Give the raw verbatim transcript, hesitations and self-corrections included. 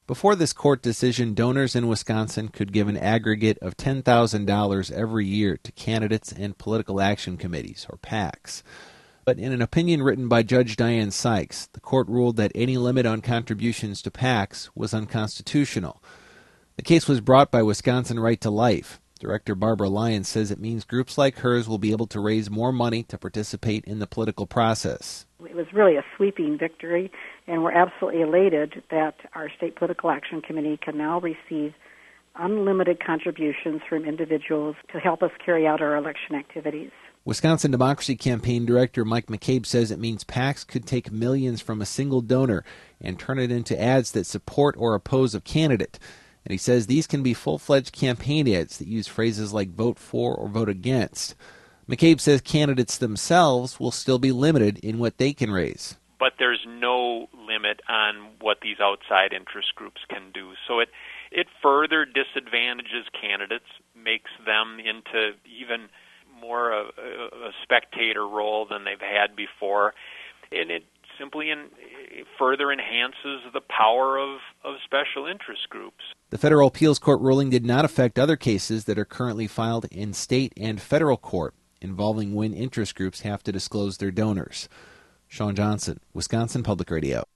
Before this court decision, donors in Wisconsin could give an aggregate of ten thousand dollars every year to candidates and political action committees, or PACs. But in an opinion written by Judge Diane Sykes, the court ruled that any limit on contributions to PACs was unconstitutional. The case was brought by Wisconsin Right to Life. Director Barbara Lyons says it means groups like hers will be able to raise more money to participate in the political process. It was really a sweeping victory, and we're absolutely elated that our State Political Action Committee can now receive unlimited contributions from individuals to help us carry out our election activities. Wisconsin Democracy Campaign Director Mike McCabe says it means PACs could take millions from a single donor and turn it into ads that support or oppose a candidate. And he says these can be full-fledged campaign ads that use phrases like vote for or vote against. McCabe says candidates themselves will still be limited in what they can raise. But there's no limit on what these outside interest groups can do. So it, it further disadvantages candidates, makes them into even more a, a spectator role than they've had before, and it simply in, further enhances the power of, of special interest groups. The federal appeals court ruling did not affect other cases that are currently filed in state and federal court involving when interest groups have to disclose their donors. Sean Johnson, Wisconsin Public Radio.